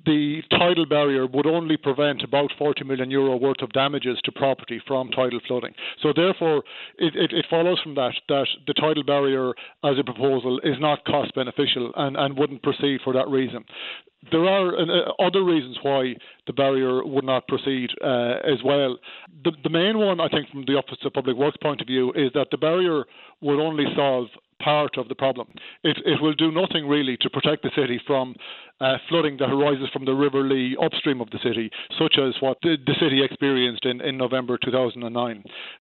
the tidal barrier would only prevent about €40 million worth of damages to property from tidal flooding. So therefore, it follows from that the tidal barrier as a proposal is not cost beneficial and wouldn't proceed for that reason. There are other reasons why the barrier would not proceed as well. The main one, I think, from the Office of Public Works point of view, is that the barrier would only solve part of the problem. It will do nothing really to protect the city from flooding that arises from the River Lee upstream of the city, such as what the city experienced in November 2009.